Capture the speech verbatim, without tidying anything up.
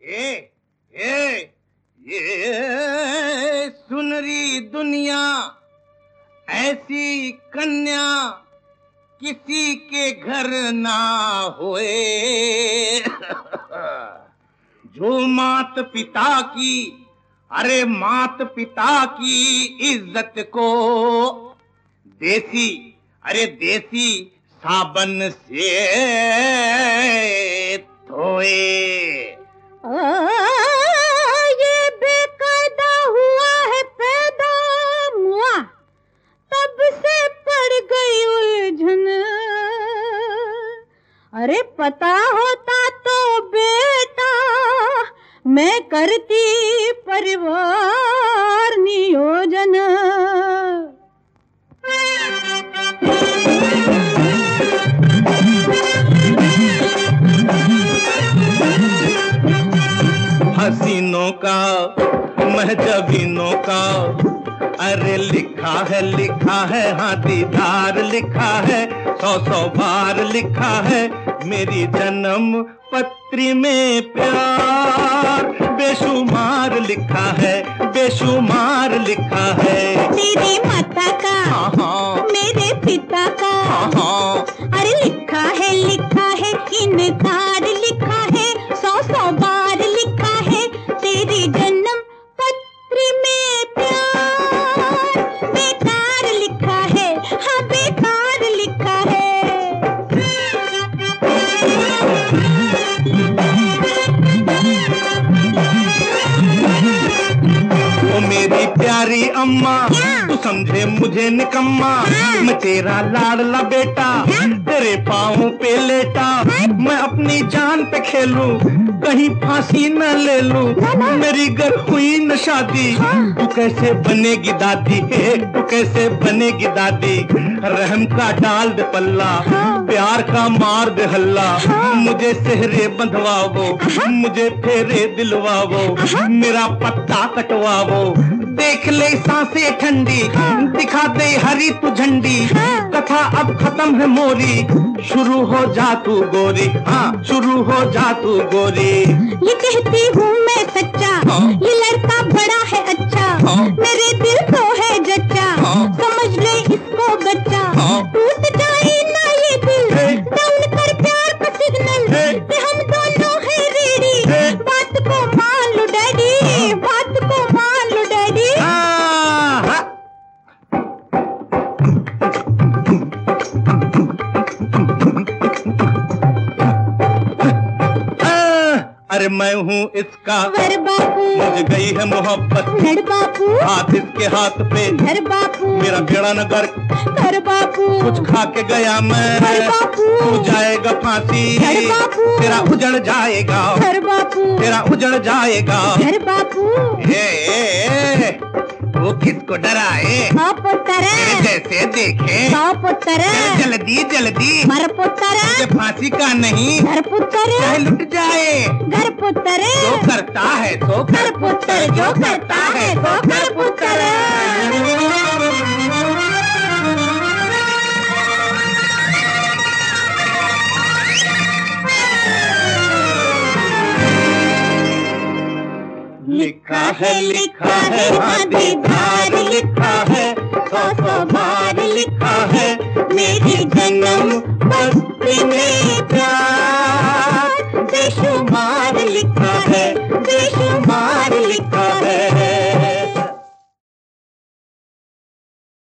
ए, ए, ये सुनरी दुनिया ऐसी कन्या किसी के घर ना होए। जो मात पिता की, अरे मात पिता की इज्जत को देसी, अरे देसी साबन से धोए। ये बेकायदा हुआ है पैदा मुआ, तब से पड़ गई उलझन। अरे पता होता तो बेटा मैं करती परिवार नियोजन। हसीनों का महजबीनों का, अरे लिखा है लिखा है हाँ दीदार लिखा है, सौ सौ बार लिखा है मेरी जन्म पत्री में प्यार। बेशुमार लिखा है, बेशुमार लिखा है। तेरी माता का, हाँ हाँ, मेरे पिता का, हाँ हाँ, अरे लिखा है लिखा है इनकार लिखा है, सौ सौ बार लिखा है तेरी जन्म पत्री में प्यार। बेकार लिखा है, हाँ बेकार लिखा है। ओ मेरी प्यारी अम्मा, तू समझे मुझे निकम्मा, मैं तेरा लाडला बेटा, तेरे पाँव पे लेटा, मैं अपनी जान पे खेलूं, कहीं फांसी न ले लूं। मेरी घर हुई न शादी, तू कैसे बनेगी दादी, तू कैसे बनेगी दादी। रहम का डाल दे पल्ला, प्यार का मार दे हल्ला, मुझे सेहरे बंधवावो, मुझे फेरे दिलवावो, मेरा पत्ता कटवावो, देख ले सांसें ठंडी, दिखा दे हरी तू झंडी। कथा अब खत्म है मोरी, शुरू हो जा तू गोरी, हाँ शुरू हो जा तू गोरी। ये कहती हूँ मैं सच्चा, ये लड़का बड़ा है अच्छा, मेरे दिल को है जच्चा, समझ ले इसको बच्चा। टूट जाए ना ये दिल, डाउन कर प्यार का सिग्नल, कि हम दोनों है रेडी, बात को मान लो डैडी, बात को मान लो डैडी। अरे मैं हूँ इसका वर बापू, मुझे गई है मोहब्बत, धर बापू, हाथ इसके हाथ पे, धर बापू, मेरा बेड़ा न गर्क, धर बापू, कुछ खा के गया मैं, धर बापू, तू जाएगा फांसी, धर बापू, तेरा उजड़ जाएगा, धर बापू, तेरा उजड़ जाएगा। धर बापू, ए, ए, ए, वो किसको डराए, हाँ पुत्तर, तेरे जैसे देखे, हाँ पुत्तर, जल्दी जल्दी, मर पुत्तर, मुझे फांसी का नहीं, घर पुत्तर, चाहे लुट जाए, घर पुत्तर, जो करता है तो घर पुत्तर, जो करता है तो घर पुत्तर। लिखा है लिखा है हाँ दीदार लिखा है, सौ सौ बार लिखा है मेरी जन्म पत्री में प्यार। बेशुमार लिखा